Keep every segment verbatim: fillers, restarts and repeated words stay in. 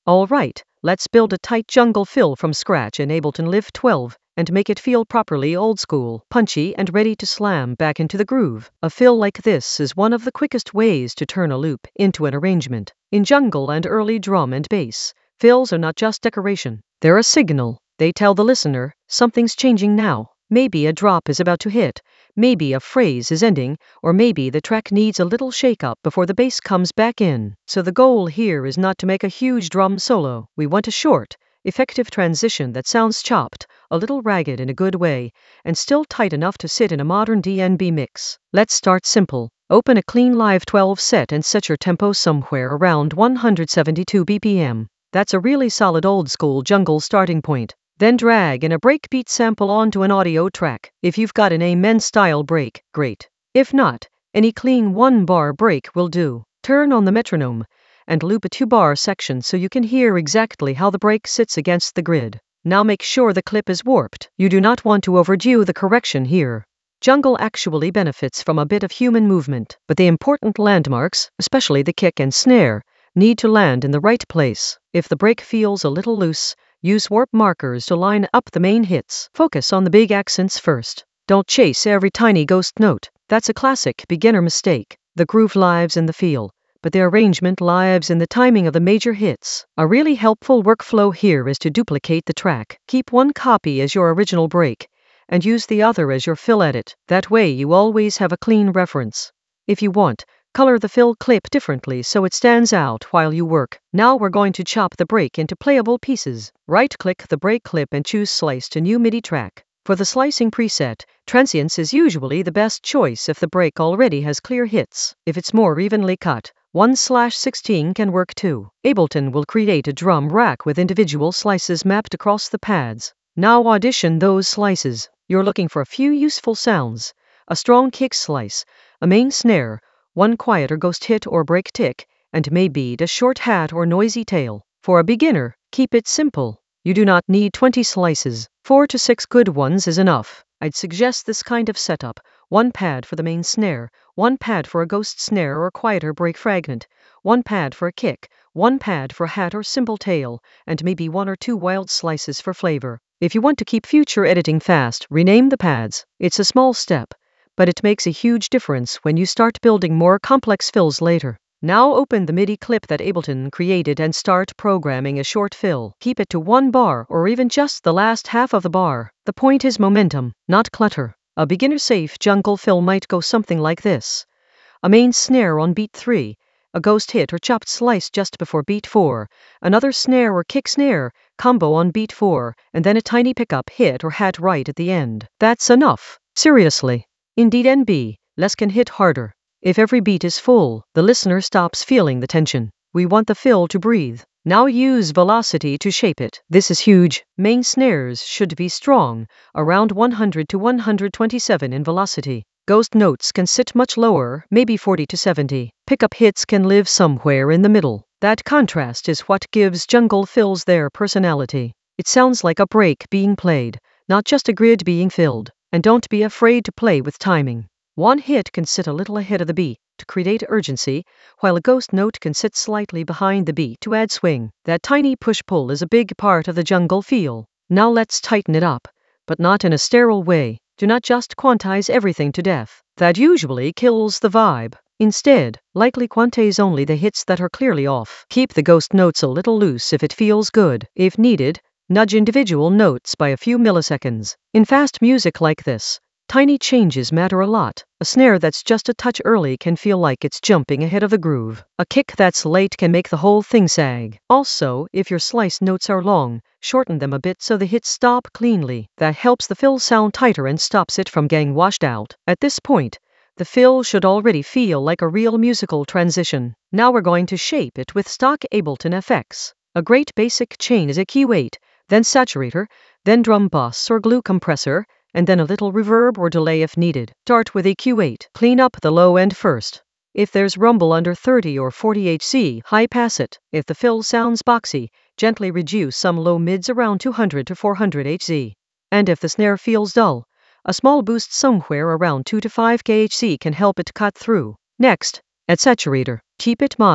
Alright, let's build a tight jungle fill from scratch in Ableton Live twelve, and make it feel properly old school, punchy and ready to slam back into the groove. A fill like this is one of the quickest ways to turn a loop into an arrangement. In jungle and early drum and bass, fills are not just decoration, they're a signal. They tell the listener, something's changing now. Maybe a drop is about to hit, maybe a phrase is ending, or maybe the track needs a little shake-up before the bass comes back in. So the goal here is not to make a huge drum solo. We want a short, effective transition that sounds chopped, a little ragged in a good way, and still tight enough to sit in a modern D and B mix. Let's start simple. Open a clean Live twelve set and set your tempo somewhere around one hundred seventy-two B P M. That's a really solid old-school jungle starting point. Then drag in a breakbeat sample onto an audio track. If you've got an Amen-style break, great. If not, any clean one-bar break will do. Turn on the metronome and loop a two-bar section so you can hear exactly how the break sits against the grid. Now make sure the clip is warped. You do not want to overdo the correction here. Jungle actually benefits from a bit of human movement, but the important landmarks, especially the kick and snare, need to land in the right place. If the break feels a little loose, use warp markers to line up the main hits. Focus on the big accents first. Don't chase every tiny ghost note. That's a classic beginner mistake. The groove lives in the feel, but the arrangement lives in the timing of the major hits. A really helpful workflow here is to duplicate the track. Keep one copy as your original break, and use the other as your fill edit. That way you always have a clean reference. If you want, color the fill clip differently so it stands out while you work. Now we're going to chop the break into playable pieces. Right-click the break clip and choose Slice to New MIDI Track. For the slicing preset, transients is usually the best choice if the break already has clear hits. If it's more evenly cut, one slash sixteen can work too. Ableton will create a drum rack with individual slices mapped across the pads. Now audition those slices. You're looking for a few useful sounds. A strong kick slice, a main snare, one quieter ghost hit or break tick, and maybe a short hat or noisy tail. For a beginner, keep it simple. You do not need twenty slices. Four to six good ones is enough. I'd suggest this kind of setup. One pad for the main snare, one pad for a ghost snare or quieter break fragment, one pad for a kick, one pad for a hat or simple tail, and maybe one or two wild slices for flavor. If you want to keep future editing fast, rename the pads. It's a small step, but it makes a huge difference when you start building more complex fills later. Now open the MIDI clip that Ableton created and start programming a short fill. Keep it to one bar or even just the last half of the bar. The point is momentum, not clutter. A beginner-safe jungle fill might go something like this. A main snare on beat three, a ghost hit or chopped slice just before beat four, another snare or kick snare combo on beat four, and then a tiny pickup hit or hat right at the end. That's enough. Seriously. In D and B, less can hit harder. If every beat is full, the listener stops feeling the tension. We want the fill to breathe. Now use velocity to shape it. This is huge. Main snares should be strong, around one hundred to one hundred twenty-seven in velocity. Ghost notes can sit much lower, maybe forty to seventy. Pickup hits can live somewhere in the middle. That contrast is what gives jungle fills their personality. It sounds like a break being played, not just a grid being filled. And don't be afraid to play with timing. One hit can sit a little ahead of the beat to create urgency, while a ghost note can sit slightly behind the beat to add swing. That tiny push-pull is a big part of the jungle feel. Now let's tighten it up, but not in a sterile way. Do not just quantize everything to death. That usually kills the vibe. Instead, likely quantize only the hits that are clearly off. Keep the ghost notes a little loose if it feels good. If needed, nudge individual notes by a few milliseconds. In fast music like this, tiny changes matter a lot. A snare that's just a touch early can feel like it's jumping ahead of the groove. A kick that's late can make the whole thing sag. Also, if your slice notes are long, shorten them a bit so the hits stop cleanly. That helps the fill sound tighter and stops it from getting washed out. At this point, the fill should already feel like a real musical transition. Now we're going to shape it with stock Ableton effects. A great basic chain is a Q eight, then saturator, then drum bus or glue compressor, and then a little reverb or delay if needed. Start with a Q eight. Clean up the low end first. If there's rumble under thirty or forty hertz, high pass it. If the fill sounds boxy, gently reduce some low mids around two hundred to four hundred hertz. And if the snare feels dull, a small boost somewhere around two to five kilohertz can help it cut through. Next, at saturator, keep it modest.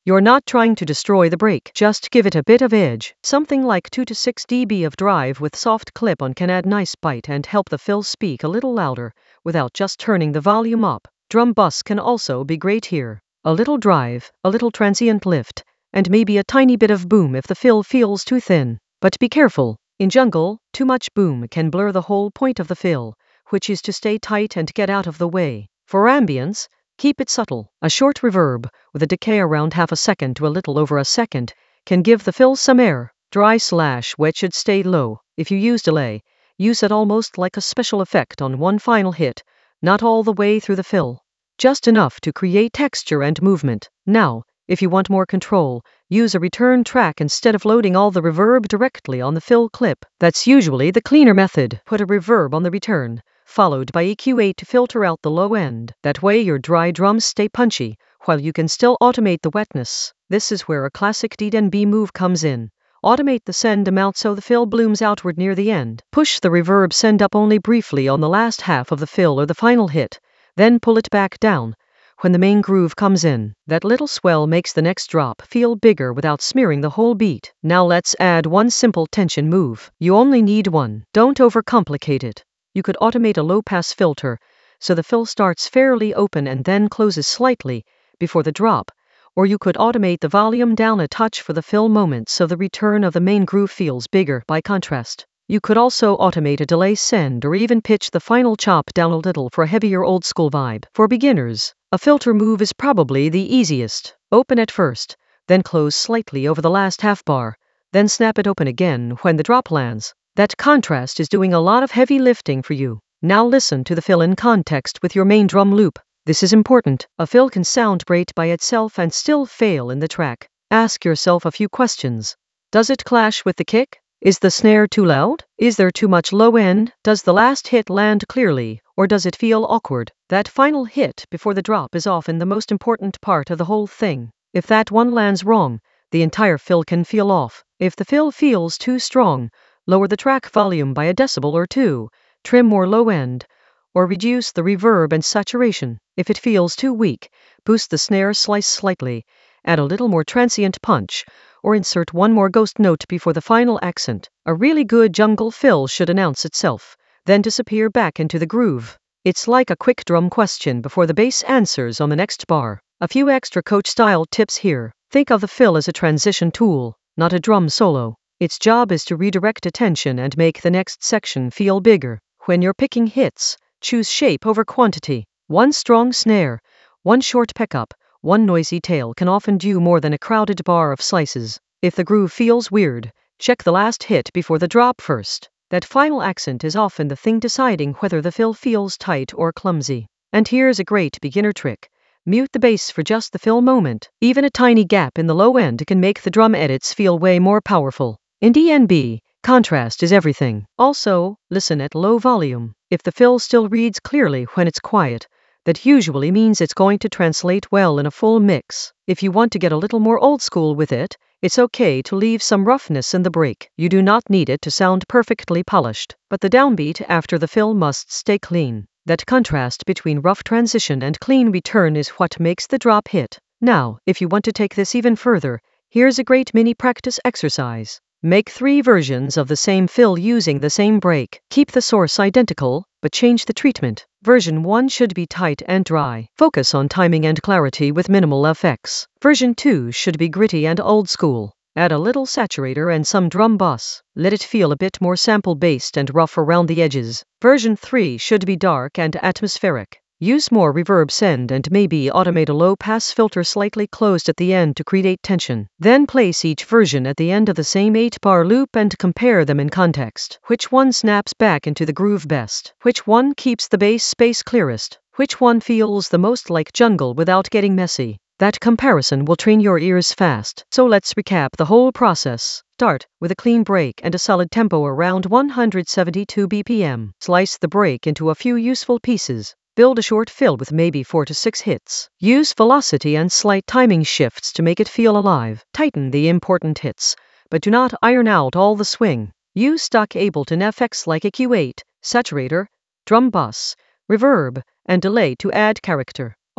You're not trying to destroy the break, just give it a bit of edge. Something like two to six decibels of drive with soft clip-on can add nice bite and help the fill speak a little louder, without just turning the volume up. Drum bus can also be great here. A little drive, a little transient lift, and maybe a tiny bit of boom if the fill feels too thin. But be careful. In jungle, too much boom can blur the whole point of the fill, which is to stay tight and get out of the way. For ambience, keep it subtle. A short reverb, with a decay around half a second to a little over a second, can give the fill some air. Dry slash wet should stay low. If you use delay, use it almost like a special effect on one final hit, not all the way through the fill. Just enough to create texture and movement. Now, if you want more control, use a return track instead of loading all the reverb directly on the fill clip. That's usually the cleaner method. Put a reverb on the return, followed by E Q eight to filter out the low end. That way your dry drums stay punchy, while you can still automate the wetness. This is where a classic D N B move comes in. Automate the send amount so the fill blooms outward near the end. Push the reverb send up only briefly on the last half of the fill or the final hit, then pull it back down when the main groove comes in. That little swell makes the next drop feel bigger without smearing the whole beat. Now let's add one simple tension move. You only need one. Don't overcomplicate it. You could automate a low-pass filter, so the fill starts fairly open and then closes slightly before the drop, or you could automate the volume down a touch for the fill moment so the return of the main groove feels bigger by contrast. You could also automate a delay send or even pitch the final chop down a little for a heavier old-school vibe. For beginners, a filter move is probably the easiest. Open at first, then close slightly over the last half bar, then snap it open again when the drop lands. That contrast is doing a lot of heavy lifting for you. Now listen to the fill in context with your main drum loop. This is important. A fill can sound great by itself and still fail in the track. Ask yourself a few questions. Does it clash with the kick? Is the snare too loud? Is there too much low end? Does the last hit land clearly, or does it feel awkward? That final hit before the drop is often the most important part of the whole thing. If that one lands wrong, the entire fill can feel off. If the fill feels too strong, lower the track volume by a decibel or two, trim more low end, or reduce the reverb and saturation. If it feels too weak, boost the snare slice slightly, add a little more transient punch, or insert one more ghost note before the final accent. A really good jungle fill should announce itself, then disappear back into the groove. It's like a quick drum question before the bass answers on the next bar. A few extra coach-style tips here. Think of the fill as a transition tool, not a drum solo. Its job is to redirect attention and make the next section feel bigger. When you're picking hits, choose shape over quantity. One strong snare, one short pickup, one noisy tail can often do more than a crowded bar of slices. If the groove feels weird, check the last hit before the drop first. That final accent is often the thing deciding whether the fill feels tight or clumsy. And here's a great beginner trick. Mute the bass for just the fill moment. Even a tiny gap in the low end can make the drum edits feel way more powerful. In D N B, contrast is everything. Also, listen at low volume. If the fill still reads clearly when it's quiet, that usually means it's going to translate well in a full mix. If you want to get a little more old school with it, it's okay to leave some roughness in the break. You do not need it to sound perfectly polished, but the downbeat after the fill must stay clean. That contrast between rough transition and clean return is what makes the drop hit. Now, if you want to take this even further, here's a great mini practice exercise. Make three versions of the same fill using the same break. Keep the source identical, but change the treatment. Version one should be tight and dry. Focus on timing and clarity with minimal effects. Version two should be gritty and old school. Add a little saturator and some drum bus. Let it feel a bit more sample-based and rough around the edges. Version three should be dark and atmospheric. Use more reverb send and maybe automate a low-pass filter slightly closed at the end to create tension. Then place each version at the end of the same eight-bar loop and compare them in context. Which one snaps back into the groove best? Which one keeps the bass space clearest? Which one feels the most like jungle without getting messy? That comparison will train your ears fast. So let's recap the whole process. Start with a clean break and a solid tempo around one hundred seventy-two B P M. Slice the break into a few useful pieces. Build a short fill with maybe four to six hits. Use velocity and slight timing shifts to make it feel alive. Tighten the important hits, but do not iron out all the swing. Use stock Ableton effects like E Q eight, saturator, drum bus, reverb, and delay to add character.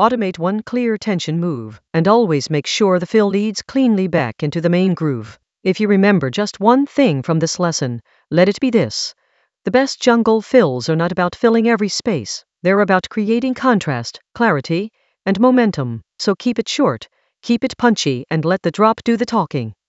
Automate one clear tension move, and always make sure the fill leads cleanly back into the main groove. If you remember just one thing from this lesson, let it be this. The best jungle fills are not about filling every space. They're about creating contrast, clarity, and momentum. So keep it short, keep it punchy, and let the drop do the talking.